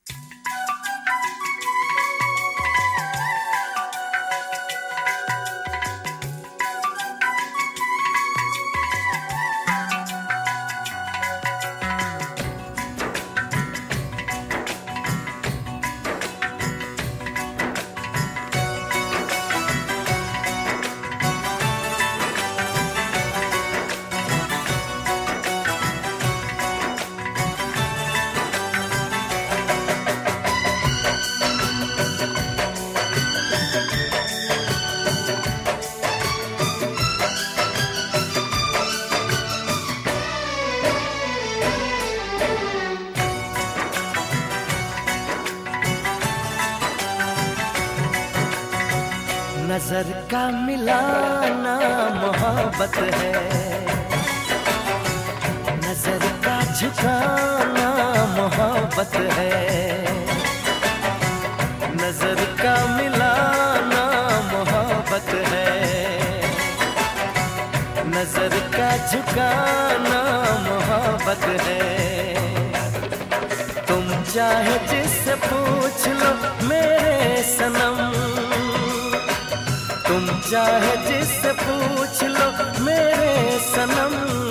नजर का मिलाना मोहब्बत है, नजर का झुकाना मोहब्बत है, नजर का मिलाना मोहब्बत है, नजर का झुकाना मोहब्बत है। तुम चाहे जिससे पूछ लो मेरे सनम, तुम चाहे जिससे पूछ लो मेरे सनम,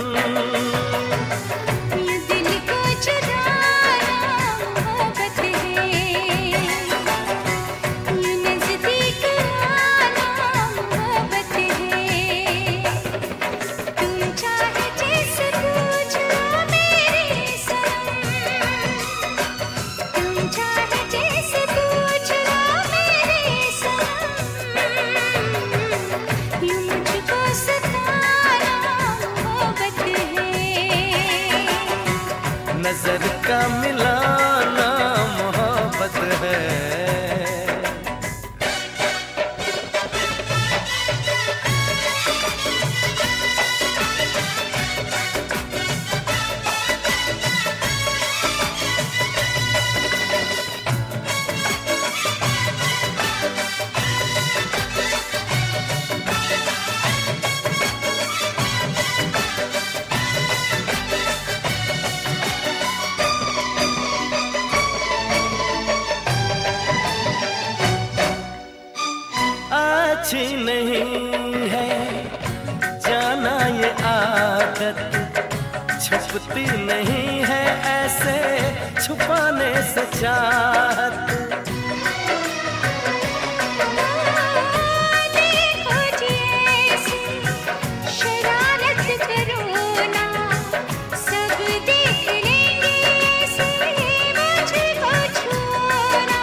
ये दिल को चुराना मोहब्बत है, ये नजदीक आना मोहब्बत है। तुम चाहे जिससे पूछ लो मेरे सनम, तुम चाहे जिससे पूछ लो मेरे सनम, यूं मुझको सताना मोहब्बत है। नजर का मिलाना मोहब्बत है। अच्छी नहीं है जाना ये आदत, छुपती नहीं है ऐसे छुपाने से चाहत। देखो जी ऐसे शरारत करो ना, सब देख लेंगे ऐसे मुझको छूना।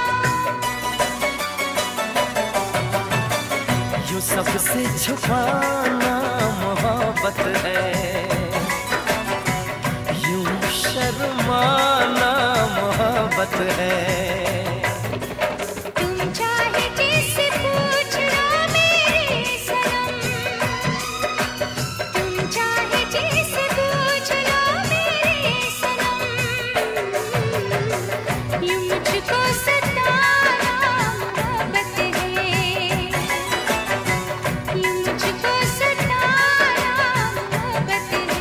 यूं सबसे छुपाना मोहब्बत है, यूं शर्माना मोहब्बत है। तुम चाहे जिससे पूछ लो मेरे सनम, तुम चाहे जिससे पूछ लो मेरे सनम, यूं मुझको सताना मोहब्बत है, यूं मुझको सताना मोहब्बत है।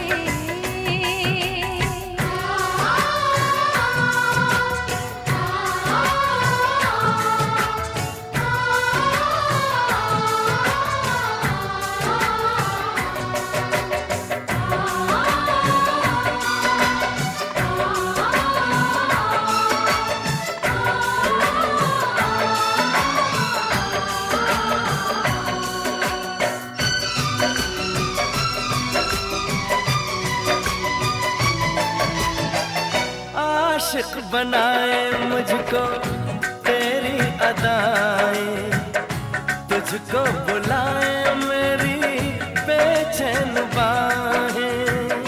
आशिक बनाए मुझको तेरी अदाएं, तुझको बुलाए मेरी बेचैन बाहें।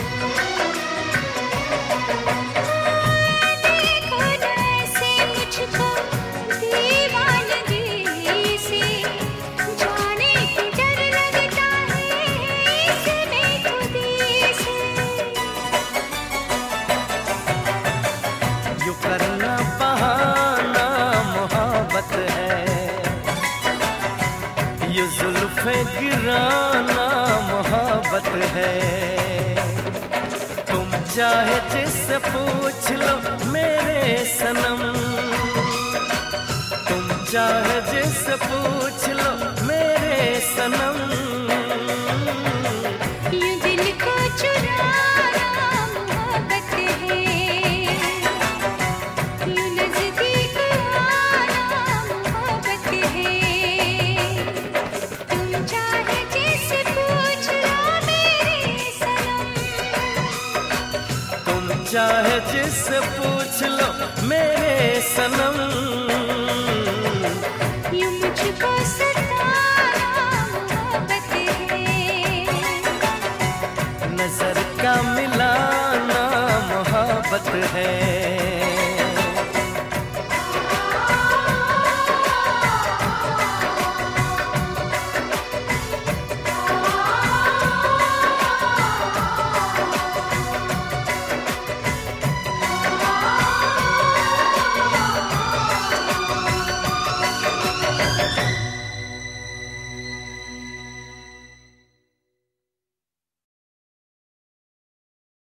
देखो न ऐसे मुझको दीवानगी से, जाने की डर लगता है इसमें खुदी से। यूं करना बहाना मोहब्बत है, ये जुल्फे गिराना मोहब्बत है। तुम चाहे जिससे पूछ लो मेरे सनम, चाहे जिससे पूछ लो मेरे सनम, यूं दिल को चुराना मोहब्बत है, यूं नजदीक आना मोहब्बत है। तुम चाहे जिससे पूछ लो मेरे सनम, तुम चाहे जिससे पूछ लो